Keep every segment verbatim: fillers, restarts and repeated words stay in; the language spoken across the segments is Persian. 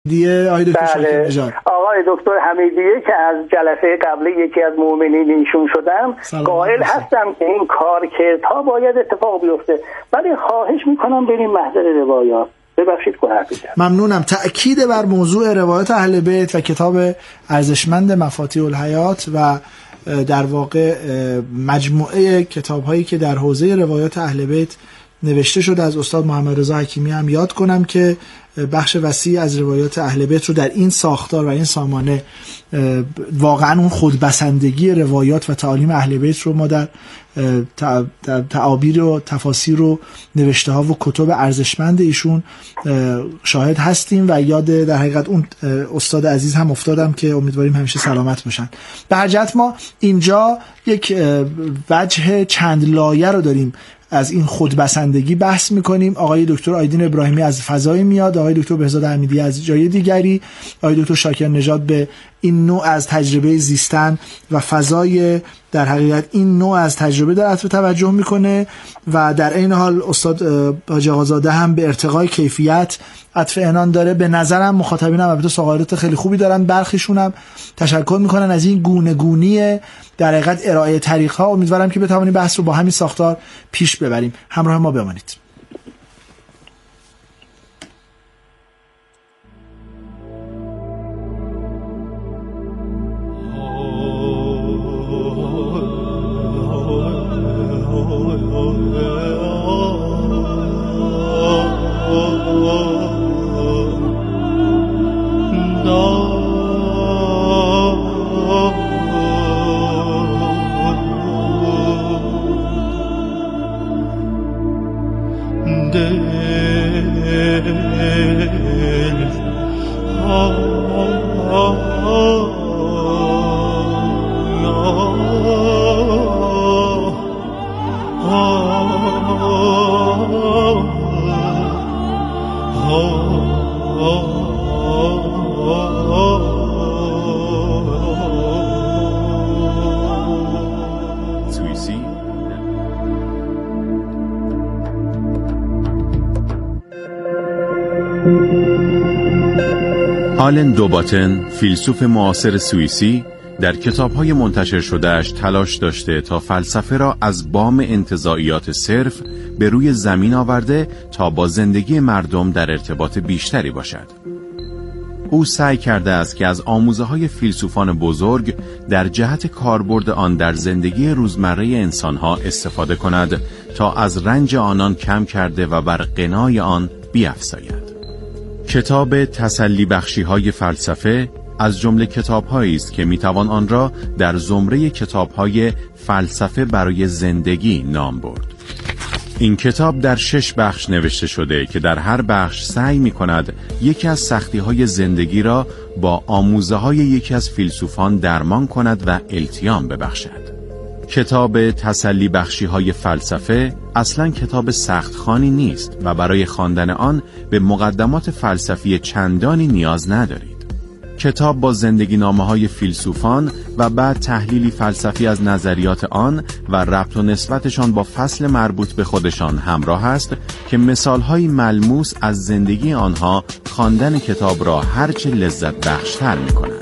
دیگه آقای دکتر شاکر نژاد. آقای دکتر حمیدیه که از جلسه قبلی یکی از مؤمنین ایشون شدم، قائل هستم که این کار کردها باید اتفاق بیفته، ولی خواهش میکنم بریم محضر روایات. ببخشید که حرف زدم. ممنونم. تأکید بر موضوع روایات اهل بیت و کتاب ارزشمند مفاتیح الحیات و در واقع مجموعه کتاب‌هایی که در حوزه روایات اهل بیت نوشته شده از استاد محمد رضا حکیمی هم یاد کنم که بخش وسیع از روایات اهل بیت رو در این ساختار و این سامانه واقعا اون خودبسندگی روایات و تعالیم اهل بیت رو ما در تعابیر و تفاسیر و نوشته ها و کتب ارزشمند ایشون شاهد هستیم و یاد در حقیقت اون استاد عزیز هم افتادم که امیدواریم همیشه سلامت باشن. به هر جهت ما اینجا یک وجه چند لایه رو داریم از این خودبسندگی بحث میکنیم. آقای دکتر آیدین ابراهیمی از فضای میاد، آقای دکتر بهزاد حمیدی از جای دیگری، آقای دکتر شاکر نژاد به این نوع از تجربه زیستن و فضای در حقیقت این نوع از تجربه در اطراف توجه میکنه و در این حال استاد حاجی آقازاده هم به ارتقای کیفیت عطف عنان داره. به نظرم مخاطبینم البته سوالات خیلی خوبی دارن، برخیشون هم تشکر میکنن از این گونه گونی در حقیقت ارائه طریق ها. امیدوارم که بتوانیم بحث رو با همین ساختار پیش ببریم. همراه ما بمانید. آلن دوباتن، فیلسوف معاصر سوئیسی، در کتاب‌های منتشر شده‌اش تلاش داشته تا فلسفه را از بام انتزاعیات صرف به روی زمین آورده تا با زندگی مردم در ارتباط بیشتری باشد. او سعی کرده است که از آموزه‌های فیلسوفان بزرگ در جهت کاربرد آن در زندگی روزمره انسان‌ها استفاده کند تا از رنج آنان کم کرده و بر غنای آن بیفزاید. کتاب تسلی بخشی های فلسفه از جمله کتاب‌هایی است که میتوان آن را در زمره کتاب‌های فلسفه برای زندگی نام برد. این کتاب در شش بخش نوشته شده که در هر بخش سعی می‌کند یکی از سختی‌های زندگی را با آموزه‌های یکی از فیلسوفان درمان کند و التیام ببخشد. کتاب تسلی بخشی های فلسفه اصلاً کتاب سختخوانی نیست و برای خواندن آن به مقدمات فلسفی چندانی نیاز ندارید. کتاب با زندگی نامه های فیلسوفان و بعد تحلیلی فلسفی از نظریات آن و ربط و نسبتشان با فصل مربوط به خودشان همراه است که مثالهای ملموس از زندگی آنها خواندن کتاب را هرچه لذت بخشتر می کند.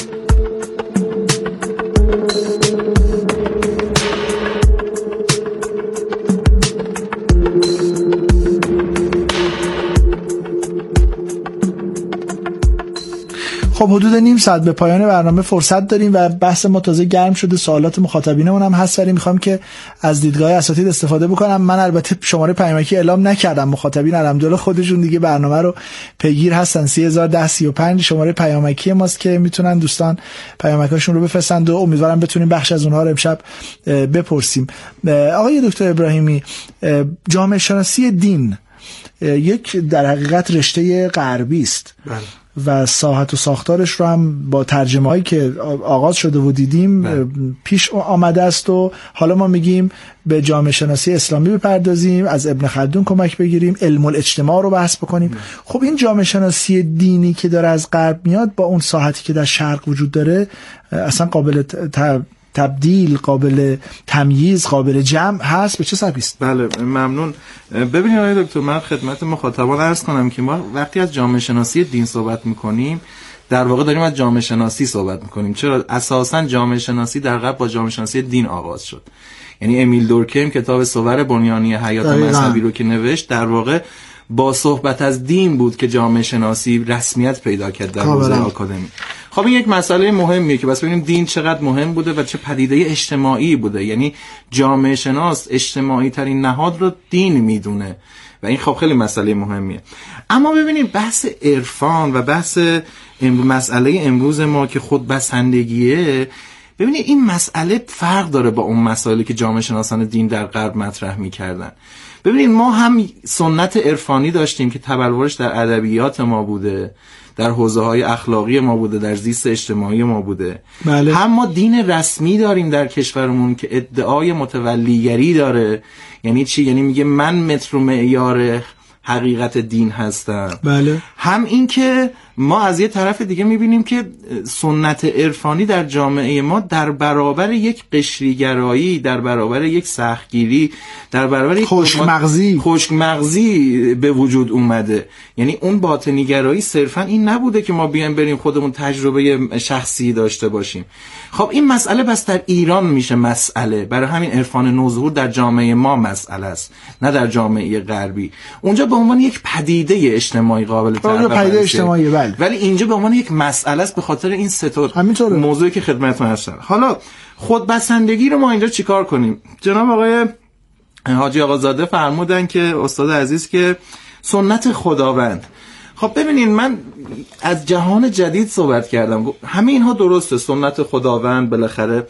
خب حدود نیم ساعت به پایان برنامه فرصت داریم و بحث ما تازه گرم شده، سوالات مخاطبینمون هم هست، ولی میخوام که از دیدگاه اساتید استفاده بکنم. من البته شماره پیامکی اعلام نکردم، مخاطبین الحمدلله خودشون دیگه برنامه رو پیگیر هستن. سه هزار و ده سی و پنج شماره پیامکی ماست که میتونن دوستان پیامکاشون رو بفرستند و امیدوارم بتونیم بخش از اونها رو امشب بپرسیم. آقای دکتر ابراهیمی، جامعه شناسی دین یک در حقیقت رشته غربی است و ساحت و ساختارش رو هم با ترجمه هایی که آغاز شده و دیدیم بله. پیش آمده است و حالا ما میگیم به جامعه شناسی اسلامی بپردازیم، از ابن خلدون کمک بگیریم، علم الاجتماع رو بحث بکنیم بله. خب این جامعه شناسی دینی که داره از غرب میاد با اون ساحتی که در شرق وجود داره اصلا قابل تبدیل، قابل تمییز، قابل جمع هست، به چه سببی است؟ بله ممنون. ببینید آقای دکتر، من خدمت مخاطبان عرض کنم که ما وقتی از جامعه شناسی دین صحبت میکنیم در واقع داریم از جامعه شناسی صحبت میکنیم. چرا؟ اساساً جامعه شناسی در غرب با جامعه شناسی دین آغاز شد. یعنی امیل دورکیم کتاب صور بنیانی حیات مذهبی رو که نوشت در واقع با صحبت از دین بود که جامعه شناسی رسمیت پیدا کرد در حوزه آکادمی. خب این یک مسئله مهمیه که بس ببینیم دین چقدر مهم بوده و چه پدیده اجتماعی بوده. یعنی جامعه شناس اجتماعی ترین نهاد رو دین میدونه و این خب خیلی مسئله مهمیه. اما ببینیم بحث عرفان و بحث مسئله امروز ما که خودبسندگیه، ببینید این مسئله فرق داره با اون مسائلی که جامعه شناسان دین در غرب مطرح می‌کردن. ببینید ما هم سنت عرفانی داشتیم که تبلورش در ادبیات ما بوده، در حوزه‌های اخلاقی ما بوده، در زیست اجتماعی ما بوده. بله. هم ما دین رسمی داریم در کشورمون که ادعای متولیگری داره. یعنی چی؟ یعنی میگه من متر و معیار حقیقت دین هستم. بله. هم این که ما از یه طرف دیگه میبینیم که سنت عرفانی در جامعه ما در برابر یک قشریگرایی، در برابر یک سختگیری، در برابر یک خشک مغزی خشک مغزی به وجود اومده. یعنی اون باطنیگرایی صرفا این نبوده که ما بیایم بریم خودمون تجربه شخصی داشته باشیم. خب این مسئله بس در ایران میشه مسئله، برای همین عرفان نوظهور در جامعه ما مسئله است، نه در جامعه غربی. اونجا به عنوان یک پدیده اجتماعی قابل تعریف پدیده اجتماعی، بله، ولی اینجا به عنوان یک مسئله است به خاطر این سه موضوعی که خدمتتون هستم. حالا خودبسندگی رو ما اینجا چیکار کنیم؟ جناب آقای حاجی آقازاده فرمودن که استاد عزیز که سنت خداوند. خب ببینید من از جهان جدید صحبت کردم، همه اینها درسته، سنت خداوند بالاخره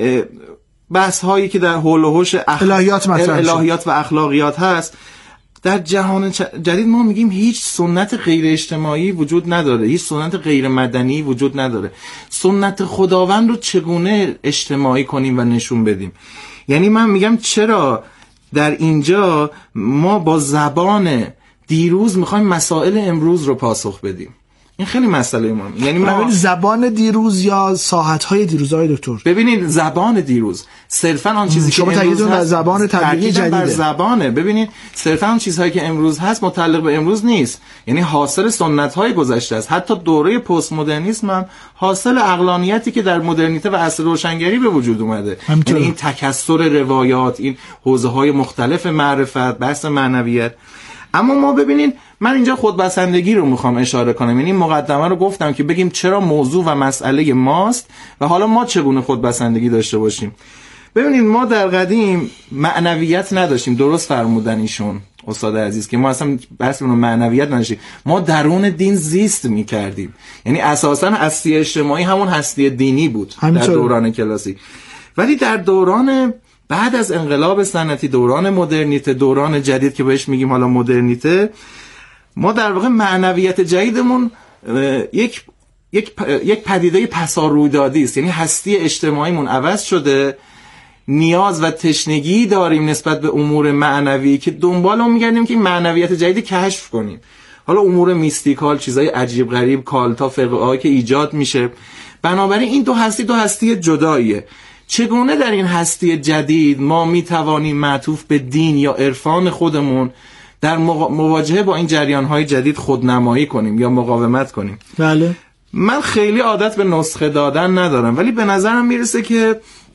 بحث هایی که در حول و حوش اخ... الهیات, الهیات و اخلاقیات هست. در جهان جدید ما میگیم هیچ سنت غیر اجتماعی وجود نداره، هیچ سنت غیر مدنی وجود نداره. سنت خداوند رو چگونه اجتماعی کنیم و نشون بدیم؟ یعنی من میگم چرا در اینجا ما با زبان دیروز میخوایم مسائل امروز رو پاسخ بدیم؟ این خیلی مسئله مهمه. یعنی ما زبان دیروز یا ساحت‌های دیروز های دکتر؟ ببینید زبان دیروز صرفا آن چیزی که امروز هست زبان طبیعی جدیده. بر زبانه. ببینید صرفا آن چیزهایی که امروز هست متعلق به امروز نیست، یعنی حاصل سنت‌های گذشته است. حتی دوره پست مدرنیسم هم حاصل عقلانیتی که در مدرنیته و عصر روشنگری به وجود اومده. یعنی این تکثر روایات، این حوزه‌های مختلف معرفت، بحث معنویت. اما ما ببینید من اینجا خودبسندگی رو میخوام اشاره کنم، یعنی مقدمه رو گفتم که بگیم چرا موضوع و مسئله ماست و حالا ما چگونه خودبسندگی داشته باشیم. ببینید ما در قدیم معنویت نداشتیم، درست فرمودن ایشون استاد عزیز که ما اصلا بحث اون معنویت نداشتیم، ما درون دین زیست میکردیم. یعنی اساسا هستی اجتماعی همون هستی دینی بود در دوران کلاسیک. ولی در دوران بعد از انقلاب صنعتی، دوران مدرنیته، دوران جدید که بهش میگیم حالا مدرنیته، ما در واقع معنویت جدیدمون یک یک یک پدیده پسارویدادی است. یعنی هستی اجتماعیمون عوض شده، نیاز و تشنگی داریم نسبت به امور معنوی که دنبال اون میگردیم که این معنویت جدید کشف کنیم. حالا امور میستیکال، چیزای عجیب غریب، کالتا، فقه‌ها که ایجاد میشه. بنابراین این دو هستی دو هستی جداییه. چگونه در این هستی جدید ما میتوانیم معطوف به دین یا عرفان خودمون در مواجهه با این جریان‌های جدید خودنمایی کنیم یا مقاومت کنیم؟ بله. من خیلی عادت به نسخه دادن ندارم، ولی به نظرم میرسه که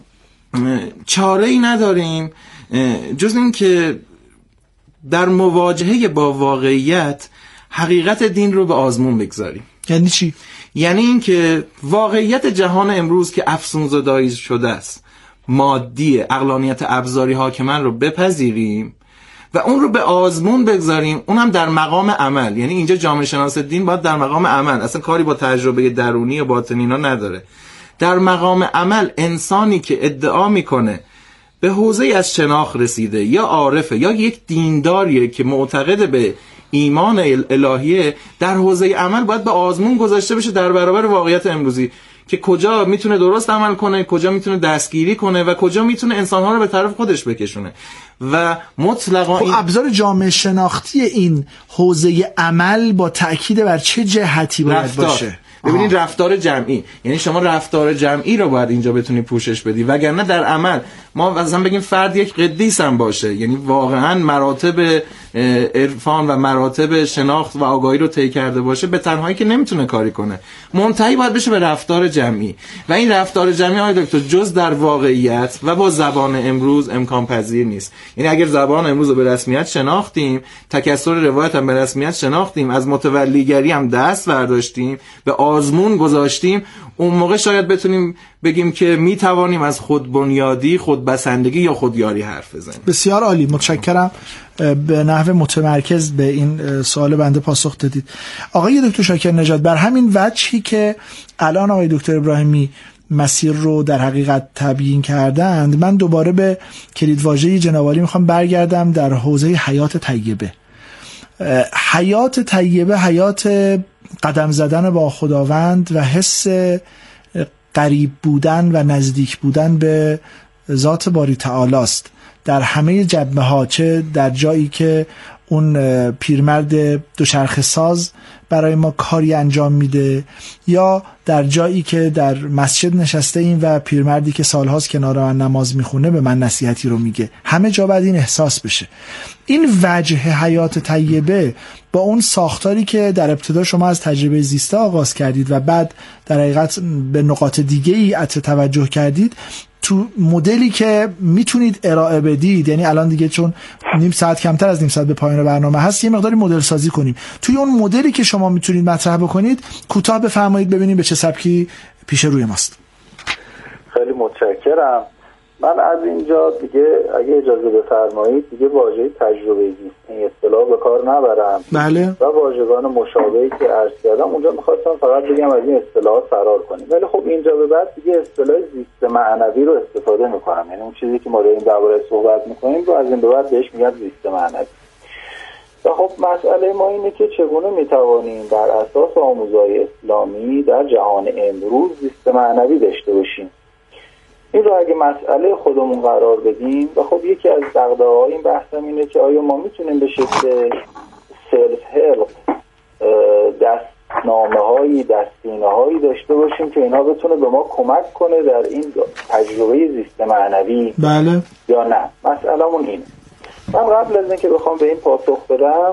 چاره‌ای نداریم جز این که در مواجهه با واقعیت حقیقت دین رو به آزمون بگذاریم. یعنی چی؟ یعنی این که واقعیت جهان امروز که افسونزدایی شده است، مادی، عقلانیت ابزاری حاکمان رو بپذیریم و اون رو به آزمون بگذاریم، اونم در مقام عمل. یعنی اینجا جامعه شناس دین باید در مقام عمل، اصلا کاری با تجربه درونی و باطنی اینا نداره. در مقام عمل انسانی که ادعا میکنه به حوزه از شناخت رسیده یا عارفه یا یک دینداریه که معتقد به ایمان الهیه، در حوزه عمل باید به آزمون گذاشته بشه در برابر واقعیت امروزی که کجا میتونه درست عمل کنه، کجا میتونه دستگیری کنه و کجا میتونه انسانها رو به طرف خودش بکشونه. و مطلقا این ابزار جامعه شناختی این حوزه عمل با تأکید بر چه جهتی باید رفتار. باشه؟ ببینید رفتار جمعی، یعنی شما رفتار جمعی رو باید اینجا بتونی پوشش بدی، وگرنه در عمل ما مثلا بگیم فرد یک قدیس هم باشه، یعنی واقعا مراتب عرفان و مراتب شناخت و آگاهی رو طی کرده باشه، به تنهایی که نمیتونه کاری کنه، منتهی باید بشه به رفتار جمعی. و این رفتار جمعی آقای دکتر جز در واقعیت و با زبان امروز امکان پذیر نیست. یعنی اگر زبان امروز رو به رسمیت شناختیم، تکثر روایت هم به رسمیت شناختیم، از متولیگری هم دست برداشتیم، به آزمون گذاشتیم، اون موقع شاید بتونیم بگیم که می توانیم از خودبنیادی، خودبسندگی یا خودیاری حرف بزنیم. بسیار عالی، متشکرم. به نحو متمرکز به این سوال بنده پاسخ دادید. آقای دکتر شاکر نژاد، بر همین وجهی که الان آقای دکتر ابراهیمی مسیر رو در حقیقت تبیین کردند، من دوباره به کلیدواژه جناب عالی میخوام برگردم در حوزه حیات طیبه. حیات طیبه حیات قدم زدن با خداوند و حس قریب بودن و نزدیک بودن به ذات باری تعالی است در همه جبهه ها، چه در جایی که اون پیرمرد دوچرخه ساز برای ما کاری انجام میده، یا در جایی که در مسجد نشسته ایم و پیرمردی که سالهاست کنار من نماز میخونه به من نصیحتی رو میگه. همه جا باید این احساس بشه. این وجه حیات طیبه با اون ساختاری که در ابتدا شما از تجربه زیسته آغاز کردید و بعد در حقیقت به نقاط دیگه ای عطف توجه کردید، تو مدلی که میتونید ارائه بدید، یعنی الان دیگه چون نیم ساعت کمتر از نیم ساعت به پایان برنامه هست، یه مقداری مدل سازی کنیم. توی اون مدلی که شما میتونید مطرح بکنید کوتاه بفرمایید ببینیم به چه سبکی پیش روی ماست. خیلی متشکرم. من از اینجا دیگه اگه اجازه بفرمایید دیگه واژه تجربه زیستی این اصطلاح به کار نبرم. بله. و واژگان مشابهی که عرض کردم اونجا می‌خواستم فقط بگم از این اصطلاحات فرار کنیم، ولی خب اینجا به بعد دیگه اصطلاح زیست معنوی رو استفاده می‌کنم، یعنی اون چیزی که ما داریم درباره‌اش صحبت می‌کنیم رو از این به بعد بهش میگم زیست معنوی. و خب مسئله ما اینه که چگونه می‌توانیم بر اساس آموزهای اسلامی در جهان امروز زیست معنوی داشته باشیم. این رو اگه مسئله خودمون قرار بدیم، و خب یکی از دغدغه‌های این بحثم اینه که آیا ما میتونیم به شکل سلف هلپ دستنامه‌هایی، دستینه‌هایی داشته باشیم که اینا بتونه به ما کمک کنه در این تجربه زیست معنوی؟ بله یا نه؟ مسئله‌مون اینه. من قبل از اینکه بخوام به این پاسخ بدم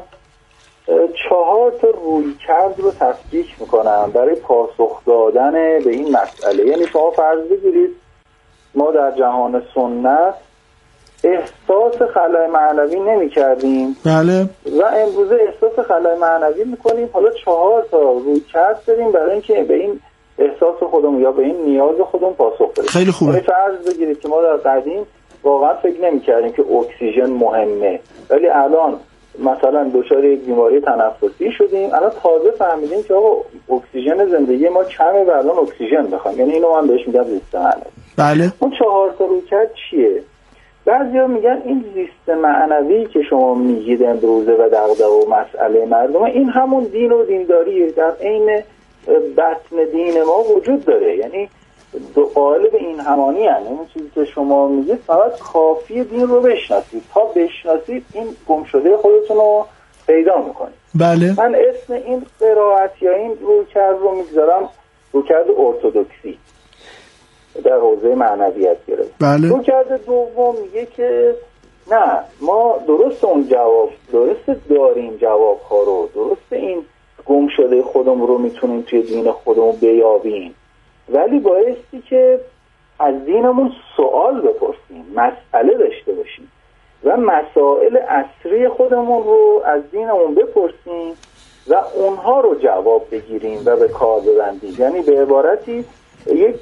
چهار تا رویکرد رو تفکیک میکنم برای پاسخ دادن به این مسئله. یعنی شما فرض بگیرید ما در جهان سنت احساس خلای معنوی نمی کردیم، بله، و امروزه احساس خلای معنوی میکنیم. حالا چهار تا رویکرد داریم برای اینکه به این احساس خودمون یا به این نیاز خودمون پاسخ بدیم. خیلی خوبه. فرض بگیرید که ما در قدیم واقعا فکر نمی کردیم که اکسیژن مهمه، ولی الان مثلا دچار یک بیماری تنفسی شدیم، الان تازه فهمیدیم که آقا اکسیژن زندگی ما کمه و الان اکسیژن بخوایم. یعنی اینو من بهش میگم زیست معنوی. بله. اون چهار تا رویکرد چیه؟ بعضیا میگن این زیست معنوی که شما میگید امروزه و دغدغه و مسئله مردم، این همون دین و دینداریه، در عین بطن دین ما وجود داره. یعنی دو قالب این همانی هست. این چیزی که شما میگید فقط کافیه دین رو بشناسید، تا بشناسید این گمشده خودتون رو پیدا میکنید. بله. من اسم این قرائت یا این رویکرد رو میگذارم رویکرد ارتدوکسی در حوزه معنویت گرفت. بله. رویکرد دوم میگه که نه، ما درست اون جواب درست داریم جواب ها رو، درست این گمشده خودمون رو میتونیم توی دین خودمون بیابیم، ولی بایستی که از دینمون سوال بپرسیم، مسئله داشته باشیم و مسائل اصلی خودمون رو از دینمون بپرسیم و اونها رو جواب بگیریم و به کار ببندیم. یعنی به عبارتی یک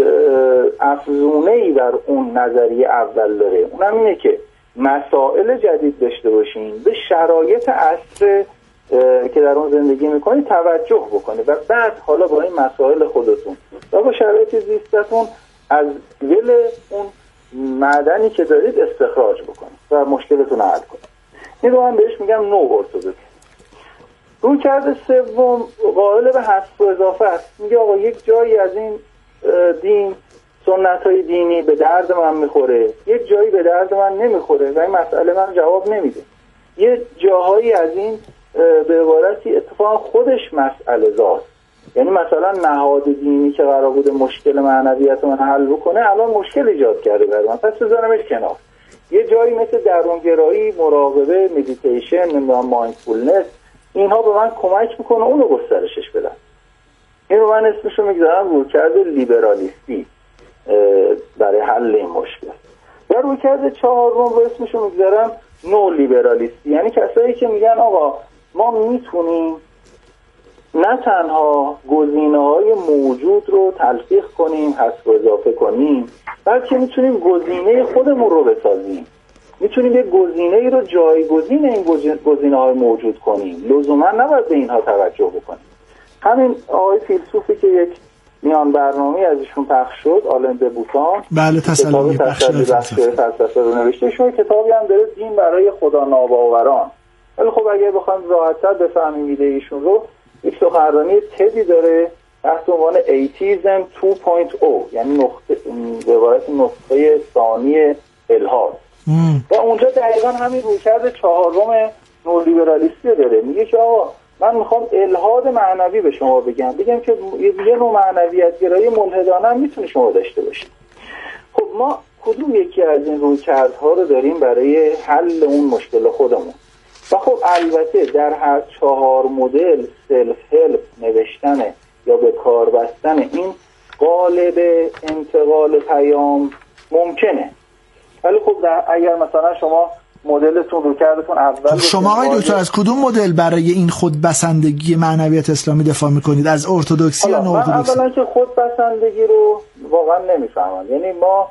افزونه‌ای در اون نظریه اول داره، اونم اینه که مسائل جدید داشته باشیم، به شرایط عصر که در اون زندگی میکنی توجه بکنی و بعد حالا با این مسائل خودتون و با شرایط زیستتون از ول اون معدنی که دارید استخراج بکنید و مشکلتون حل کنید. این رو من بهش میگم نو ارتدوکسی. رویکرد سوم قائل به حذف و اضافه است. میگه آقا یک جایی از این دین، سنت‌های دینی به درد من میخوره، یک جایی به درد من نمیخوره و این مسئله من جواب نمیده. یه جاهایی از این به عبارتی اتفاقا خودش مسئله زاست یعنی مثلا نهاد دینی که قرار بوده مشکل معنویت من حل بکنه الان مشکل ایجاد کرده برای من، پس بذارمش کنار. یه جایی مثل درونگرایی، مراقبه، مدیتیشن، نمیدونم مایندفولنس، اینها به من کمک میکنه اونو گسترشش بدم. این رو من اسمشو میگذارم رویکرد لیبرالیستی برای حل این مشکل. و رویکرد چهارم رو اسمشو میگذارم نو لیبرالیستی، یعنی کسایی که میگن آقا ما میتونیم نه تنها گزینه‌های موجود رو تلفیق کنیم، حذف و اضافه کنیم، بلکه میتونیم گزینه خودمون رو بسازیم. میتونیم یک گزینه‌ای رو جایگزین این گزینه‌های موجود کنیم. لزوما نباید به اینها توجه بکنیم. همین آقای فیلسوفی که یک میان برنامه‌ای ازشون پخش شد، آلن دوباتن، بله تسلی بخش فلسفه رو نوشته. شما کتابی هم داره، دین برای خدا ناباوران. ولی خب اگه بخوایم راحت‌تر بفهمیم ایده ایشون رو، یک سخنرانی تدی داره تحت عنوان ایتیزم دو نقطه صفر، یعنی نقطه به عبارت نقطه ثانی الحاد. و اونجا دقیقا همین رویکرد چهارم نولیبرالیستی داره. میگه که آقا من میخوام الحاد معنوی به شما بگم بگم که یه نوع معنویت گرایی ملحدانه هم میتونه شما داشته باشید. خب ما کدوم یکی از این رویکردها رو داریم برای حل اون مشکل خودمون؟ و خب البته در هر چهار مدل سلف هلپ نوشتن یا به کار بستن این قالب انتقال پیام ممکنه. ولی خب اگر مثلا شما مدلتون رو کردتون اول خب شما آقای دکتر از کدوم مدل برای این خودبسندگی معنویت اسلامی دفاع میکنید؟ از ارتدوکسی یا نوارتدوکسی؟ من اولا که خودبسندگی رو واقعا نمیفهمم. یعنی ما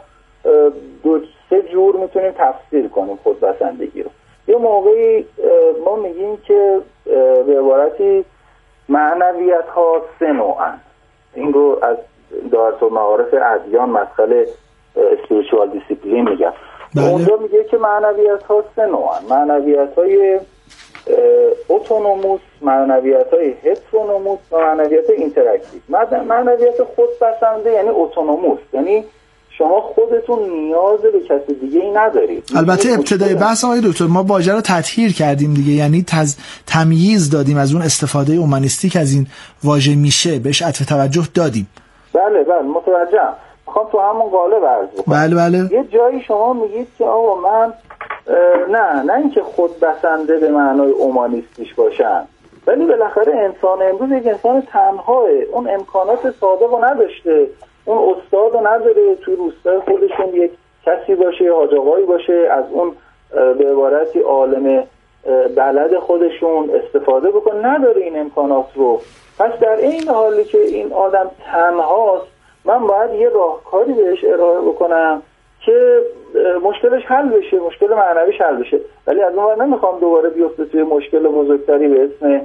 دو سه جور میتونیم تفسیر کنیم خودبسندگی رو. یه موقعی ما میگیم که به عبارتی معنویت ها سه نوعن. این رو از دایره المعارف ادیان مسئله اسپریچوال دیسیپلین میگم. اونجا میگه که معنویت ها سه نوعن: معنویت های اتونوموس، معنویت های هترونوموس و معنویت های اینتراکتیو. معنویت خودپسنده یعنی اتونوموس، یعنی شما خودتون نیاز به کسی دیگه ای ندارید. البته ابتدای بحث آقای دکتر ما واژه رو تطهیر کردیم دیگه، یعنی تز... تمییز دادیم از اون استفاده اومانیستیک از این واژه میشه، بهش عطف توجه دادیم. بله بله متوجهم. میخوام تو همون قالب عرض بکنم. بله بله. یه جایی شما میگید که آقا من نه نه اینکه خود بسنده به معنای اومانیستیش باشن، ولی بالاخره انسان امروز یک انسان تنهاه، اون امکانات سابق نداشته، اون استاد نداره توی روستای خودشون یک کسی باشه، حاج آقایی باشه، از اون به عبارتی عالم بلد خودشون استفاده بکنه، نداره این امکانات رو. پس در این حالی که این آدم تنهاست، من باید یه راهکاری بهش ارائه بکنم که مشکلش حل بشه، مشکل معنویش حل بشه. ولی از اون ور نمیخوام دوباره بیفته توی مشکل بزرگتری به اسم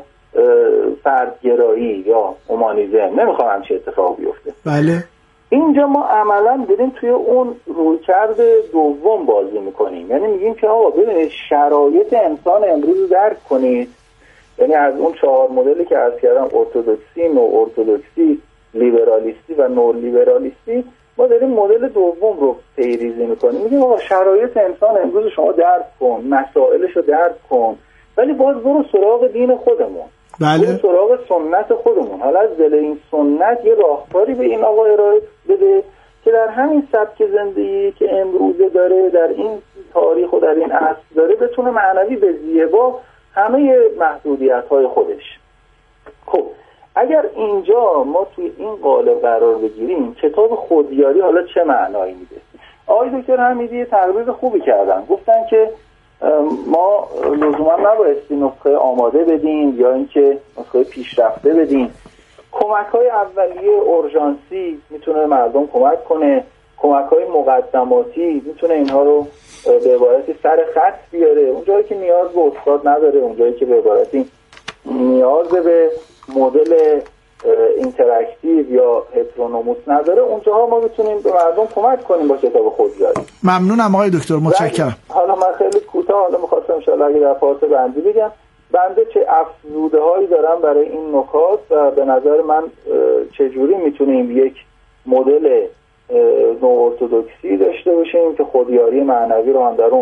فردگرایی یا اومانیزم. نمیخوام همچین اتفاق بیفته. بله. اینجا ما عملا بریم توی اون رویکرد دوم بازی میکنیم، یعنی میگیم که آقا ببینید شرایط انسان امروز درک کنید. یعنی از اون چهار مدلی که عرض کردم، ارتدوکسی، نو ارتدوکسی، لیبرالیستی و نو لیبرالیستی، ما داریم مدل دوم رو پیریزی میکنیم. میگیم آقا شرایط انسان امروز شما درک کن، مسائلش رو درک کن، ولی باز برو سراغ دین خودمون، بله. برو سراغ سنت خودمون. حالا از دل این سنت یه راهکاری به این آقا ارائه بده که در همین سبک زندگی که امروزه داره، در این تاریخ و در این عصر داره، بتونه معنوی به زیبا همه محدودیت‌های خودش. خب اگر اینجا ما توی این قالب قرار بگیریم، کتاب خودیاری حالا چه معنایی میده؟ آقای دکتر حمیدی تقریر خوبی کردن، گفتن که ما لزوما نبایستی نسخه آماده بدیم یا اینکه نسخه پیشرفته بدیم. کمک‌های اولیه اورژانسی میتونه مردم کمک کنه، کمک‌های مقدماتی میتونه اینها رو به عبارتی سر خط بیاره، اونجایی که نیاز به استاد نداره، اونجایی که به عبارتی نیاز به مدل اینتراکتیو یا هترونوموس نداره، اونجاها ما میتونیم به مردم کمک کنیم با کتاب خودیاری. ممنونم آقای دکتر، متشکرم. حالا من خیلی کوتاه حالا می‌خواستم ان شاءالله اگه در پارت بندی بگم، بنده چه افزوده هایی دارم برای این نکات و به نظر من چجوری میتونیم یک مدل نو ارتدوکسی داشته باشیم که خودیاری معنوی رو هم در اون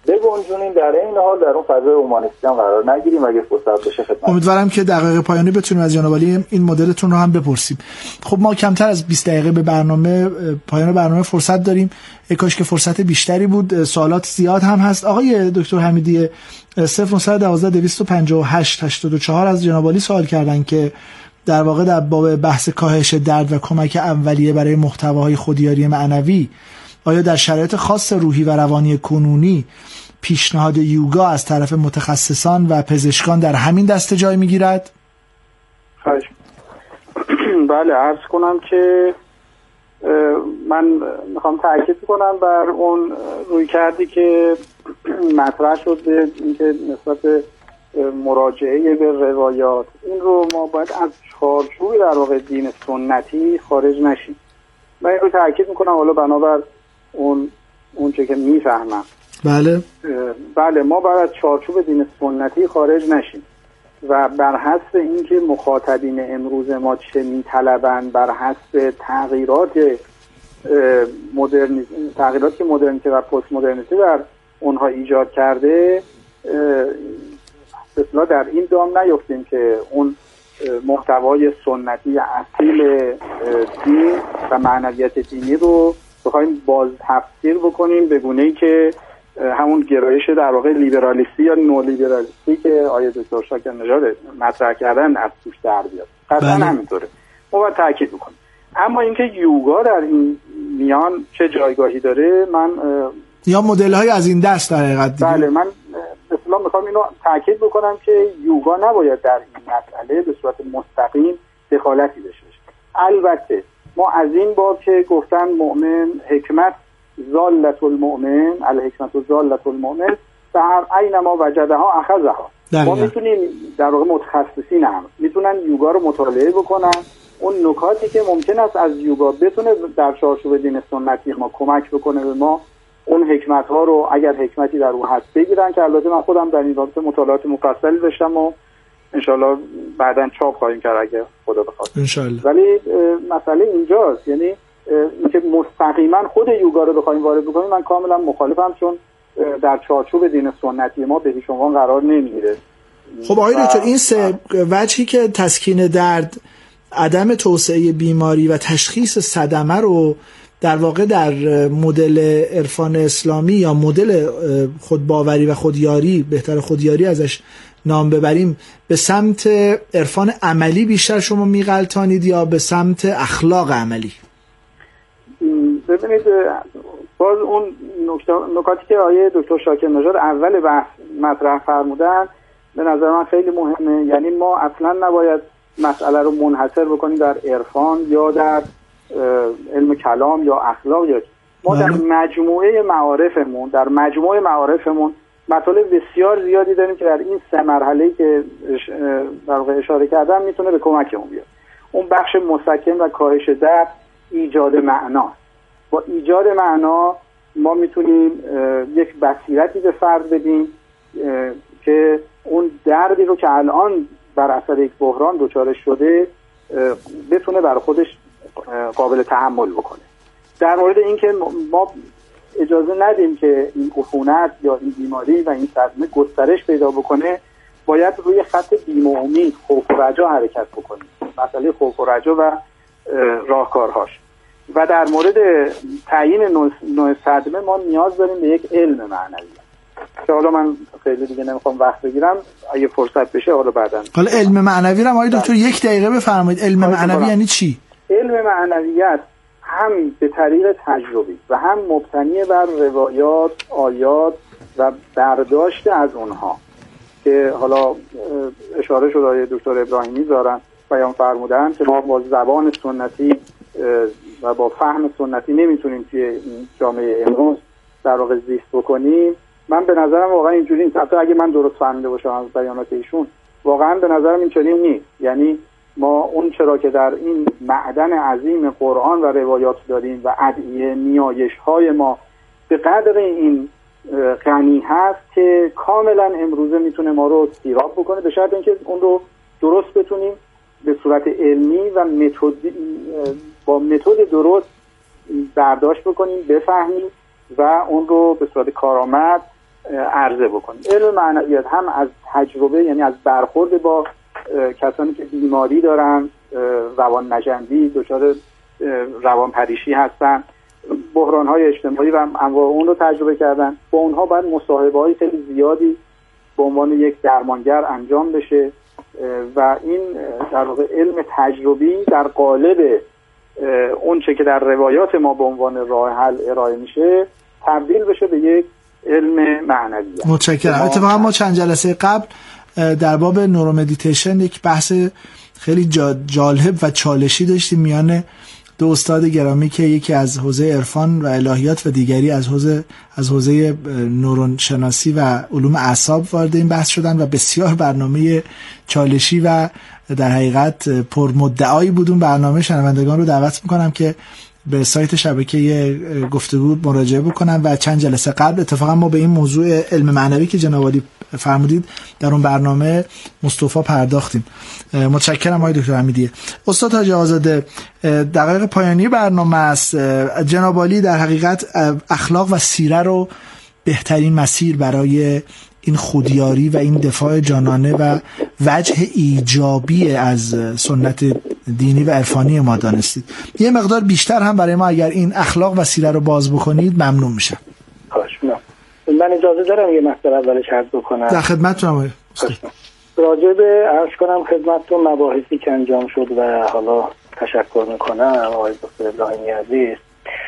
بگنجونیم، در این حال در اون فضای اومانیستی هم قرار نگیریم اگه فرصت بشه خدمت. امیدوارم که دقایق پایانی بتونیم از جناب عالی این مدلتون رو هم بپرسیم. خب ما کمتر از بیست دقیقه به برنامه پایان برنامه فرصت داریم، کاش که فرصت بیشتری بود، سوالات زیاد هم هست. آقای دکتر حمیدی صفر نه یک دو دویست و پنجاه و هشت هشتاد و چهار از جناب عالی سوال کردن که در واقع در باب بحث کاهش درد و کمک اولیه برای محتواهای خودیاری معنوی، آیا در شرایط خاص روحی و روانی کنونی پیشنهاد یوگا از طرف متخصصان و پزشکان در همین دسته جای میگیرد؟ خواهش. بله، عرض کنم که من میخوام تاکید کنم بر اون روی کردی که مطرح شده، اینکه نسبت مراجعه به روایات، این رو ما باید از چارچوب در واقع دین سنتی خارج نشیم. من این رو تاکید میکنم، حالا بنابر اون اون چه که میفهمم. بله بله ما باید از چارچوب دین سنتی خارج نشیم و بر حسب اینکه مخاطبین امروز ما چه میطلبن، بر حسب تغییرات مدرن تغییراتی که مدرنیته و پست مدرنیته در اونها ایجاد کرده، اصلا در این دام نیفتیم که اون محتوای سنتی اصیل دین و معنویت دینی رو بخوایم باز تفسیر بکنیم به گونه‌ای که همون گرایش در واقع لیبرالیستی یا نو لیبرالیستی که آیه دکتر شاکر نژاد مطرح کردن از توش در بیاد. قطعا همینطوره، ما باید تاکید بکنیم. اما اینکه یوگا در این میان چه جایگاهی داره، من یا مدل‌های از این دست در حقیقت دیگه. بله، من مثلا میخوام اینو تاکید بکنم که یوگا نباید در این مسئله به صورت مستقیم دخالتی داشته باشه. البته ما از این باب که گفتن مؤمن حکمت ضالت المؤمن، الحکمت ضالت المؤمن، در اینما وجدها اخذها، ما میتونیم در واقع متخصصین هم میتونن یوگا رو مطالعه بکنن، اون نکاتی که ممکن است از یوگا بتونه در چارچوب دین سنتی ما کمک بکنه به ما، اون حکمت ها رو اگر حکمتی در اون هست بگیرن، که البته من خودم در این رابطه مطالعات مفصلی داشتم و انشالله بعداً چاپ خواهیم کرد اگه خدا بخواد انشالله. ولی مسئله اینجاست، یعنی اینکه مستقیما خود یوگا رو بخوایم وارد بکنیم، من کاملا مخالفم، چون در چارچوب دین سنتی ما به هیچ عنوان قرار نمیگیره. خب آقای دکتر، این سه وجهی که تسکین درد، عدم توسعه بیماری و تشخیص صدمه رو در واقع در مدل عرفان اسلامی یا مدل خودباوری و خودیاری، بهتر خودیاری ازش نام ببریم، به سمت عرفان عملی بیشتر شما میغلطانید یا به سمت اخلاق عملی؟ ببینید، باز اون نکاتی که آیه دکتر شاکر نژاد اول بحث مطرح فرمودن به نظر من خیلی مهمه. یعنی ما اصلا نباید مسئله رو منحصر بکنیم در عرفان یا در علم کلام یا اخلاق، یا ما در مجموعه معارفمون در مجموعه معارفمون مطالب بسیار زیادی داریم که در این سه مرحله‌ای که در واقع اشاره کردم میتونه به کمکمون بیاد. اون بخش مسکن و کاهش درد ایجاد معنا. با ایجاد معنا ما میتونیم یک بصیرتی به فرد بدیم که اون دردی رو که الان بر اثر یک بحران دچارش شده بتونه برای خودش قابل تحمل بکنه. در مورد اینکه ما اجازه ندیم که این عفونت یا این بیماری و این صدمه گسترش پیدا بکنه، باید روی خط بیم و امید، خوف و رجا حرکت بکنیم. مسئله خوف و رجا و راهکارهاش. و در مورد تعیین نوع صدمه ما نیاز داریم به یک علم معنوی که حالا من خیلی دیگه نمیخوام وقت بگیرم، اگه فرصت بشه حالا بعداً. حالا علم معنوی رو آقای دکتر یک دقیقه بفرمایید. علم معنوی یعنی چی؟ علم معنویت هم به طریق تجربی و هم مبتنی بر روایات، آیات و برداشت از اونها که حالا اشاره شد آیه دکتر ابراهیمی دارن بیان فرمودن که ما با زبان سنتی و با فهم سنتی نمیتونیم توی این جامعه امروز در واقع زیست بکنیم. من به نظرم واقعا اینجوری نیست، حتی اگه من درست فهمیده باشم از بیانات ایشون، واقعا به نظرم اینجوری نیست. یعنی ما اون چرا که در این معدن عظیم قرآن و روایات داریم و ادعیه نیایش های ما به قدر این غنی هست که کاملا امروزه میتونه ما رو سیراب بکنه، به شرط اینکه اون رو درست بتونیم به صورت علمی و متد با متد درست برداشت بکنیم، بفهمیم و اون رو به صورت کارآمد عرضه بکنیم. علم معنویات هم از تجربه، یعنی از برخورد با کسانی که بیماری دارن، روان نژندی، دچار روان پریشی هستن، بحران‌های اجتماعی و انواع اون رو تجربه کردن، با اونها باید مصاحبه‌های خیلی زیادی به عنوان یک درمانگر انجام بشه و این در واقع علم تجربی در قالب اون چه که در روایات ما به عنوان راه حل ارائه میشه تبدیل بشه به یک علم معنوی. متشکرم. اتفاقا ما چند جلسه قبل در باب نورو مدیتیشن یک بحث خیلی جالب و چالشی داشتیم میان دو استاد گرامی که یکی از حوزه عرفان و الهیات و دیگری از حوزه از حوزه نورون شناسی و علوم اعصاب وارد این بحث شدن و بسیار برنامه چالشی و در حقیقت پرمدعایی بود. اون برنامه شنوندگان رو دعوت میکنم که به سایت شبکه گفتگو مراجعه بکنن و چند جلسه قبل اتفاقا ما به این موضوع علم معنوی که جناب عالی فرمودید در اون برنامه مصطفی پرداختیم. متشکرم آقای دکتر حمیدی. استاد حاجی آزاده، دقایق پایانی برنامه است. جناب عالی در حقیقت اخلاق و سیره رو بهترین مسیر برای این خودیاری و این دفاع جانانه و وجه ایجابی از سنت دینی و عرفانی ما دانستید. یه مقدار بیشتر هم برای ما اگر این اخلاق و سیره رو باز بکنید ممنون میشم. خواهش می‌کنم. من اجازه دارم یه مقدار اولش عرض بکنم. در خدمتتونم آقای استاد. راجع به عرض کنم خدمتتون مباحثی که انجام شد و حالا تشکر میکنم آقای دکتر ابراهیمی عزیز.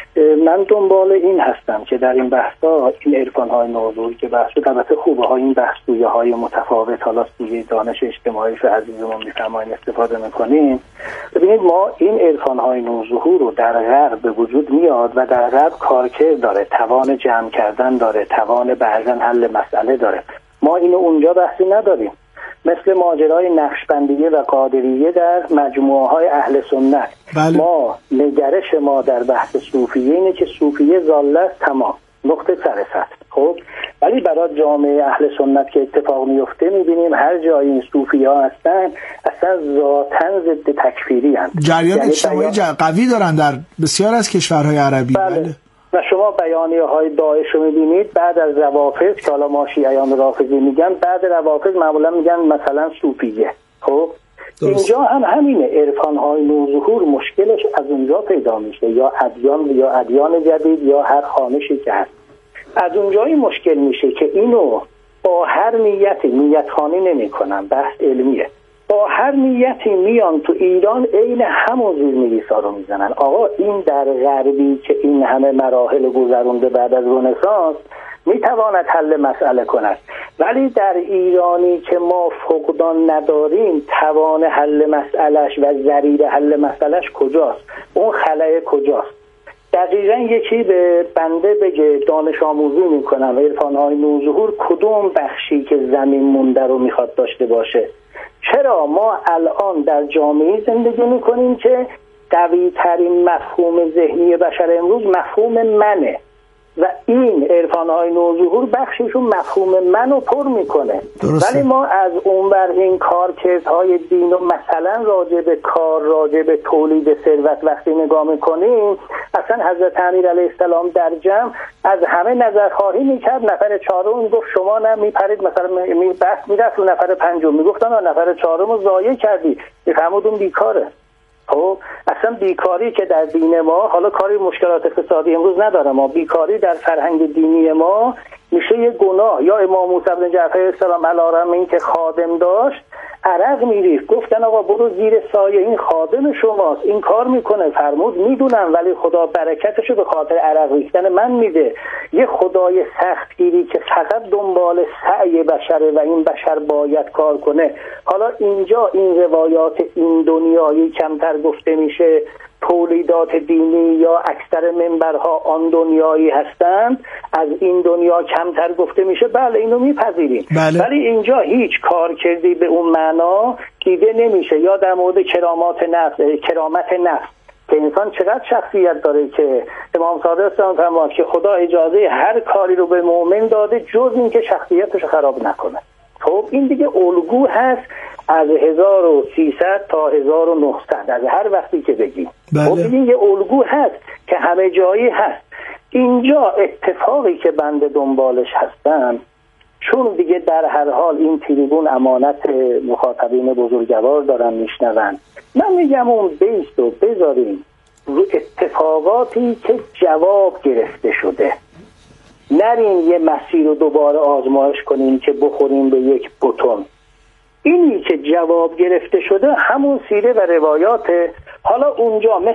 من دنبال این هستم که در این بحث‌ها این عرفان‌های نوظهور که بحث شد، البته خوبه ها این بحث سویه‌های متفاوت حالا سویه دانش اجتماعی که عزیزمون می‌فرمایید استفاده می‌کنیم. ببینید ما این عرفان‌های نوظهور رو در غرب به وجود میاد و در غرب کارکرد داره، توان جمع کردن داره، توان بعضاً حل مسئله داره. ما اینو اونجا بحثی نداریم. مثل ماجرای نقشبندیه و قادریه در مجموعه های اهل سنت. بله. ما نگرش ما در بحث صوفیه اینه که صوفیه ضاله است، تمام، نقطه سر سطح. خب ولی برای جامعه اهل سنت که اتفاق میفته میبینیم هر جای این صوفیه ها هستن اصلا ذاتن ضد تکفیری هستن. جریان یعنی اجتماعی بیان... قوی دارن در بسیار از کشورهای عربی. بله. بله. و شما بیانیه های داعش رو میبینید بعد از روافض که حالا ما شیعیان رافضی میگن، بعد روافض معمولا میگن مثلا صوفیه. خب درست. اینجا هم همینه، عرفان های نوظهور مشکلش از اونجا پیدا میشه، یا ادیان یا ادیان جدید یا هر خوانشی که هست از اونجایی مشکل میشه که اینو با هر نیتی، نیت خانی نمی کنم، بحث علمیه، با هر نیتی میان تو ایران عین همون زیرنویسا رو میزنن. آقا این در غربی که این همه مراحل گذرونده بعد از رنسانس میتواند حل مسئله کند، ولی در ایرانی که ما فقدان نداریم توان حل مسئلهش و ذریع حل مسئلهش کجاست؟ اون خلأ کجاست؟ دقیقا یکی به بنده بگه دانش آموزی میکنم و عرفان‌های نوظهور کدوم بخشی که زمین مونده رو میخواد داشته باشه. چرا ما الان در جامعه زندگی میکنیم که قوی ترین مفهوم ذهنی بشر امروز مفهوم منه و این عرفان‌های نوظهور بخششون مفهوم منو پر میکنه. ولی ما از اونور این کارکردهای دین و مثلا راجع به کار، راجع به تولید ثروت وقتی نگاه میکنیم، اصلا حضرت امیر علیه السلام در جمع از همه نظرخواهی میکرد، نفر چهارم گفت شما نه میپرید، مثلا می بس میرفت نفر پنجم میگفتن نفر چهارم رو ضایع کردی، میفهمودون بیکاره. خب اصلا بیکاری که در دین ما، حالا کاری مشکلات اقتصادی امروز نداره، ما بیکاری در فرهنگ دینی ما میشه یه گناه. یا امام موسی بن جعفر السلام علیه الرحمه این که خادم داشت عرق میریخت، گفتن آقا برو زیر سایه این خادم شماست، این کار میکنه، فرمود میدونم ولی خدا برکتشو به خاطر عرق ریختن من میده. یه خدای سختگیری که فقط دنبال سعی بشره و این بشر باید کار کنه. حالا اینجا این روایات این دنیایی کمتر گفته میشه، تولیدات دینی یا اکثر منبرها آن دنیایی هستند، از این دنیا کمتر گفته میشه، بله اینو میپذیریم. بله. ولی اینجا هیچ کار کردی به اون معنا دیده نمیشه. یا در مورد کرامات نفس، کرامت نفس که انسان چقدر شخصیت داره که امام صادق فرمود که خدا اجازه هر کاری رو به مؤمن داده جز این که شخصیتش خراب نکنه. خب این دیگه الگو هست از هزار و سیصد تا هزار و نهصد، از هر وقتی که بگیم. بله. خب این یه الگو هست که همه جایی هست. اینجا اتفاقی که بنده دنبالش هستم چون دیگه در هر حال این تریبون امانت مخاطبین بزرگوار دارن میشنون، من میگم اون بیست رو بذاریم رو اتفاقاتی که جواب گرفته شده، نریم یه مسیر رو دوباره آزمایش کنیم که بخوریم به یک بتون. اینی که جواب گرفته شده همون سیره و روایاته. حالا اونجا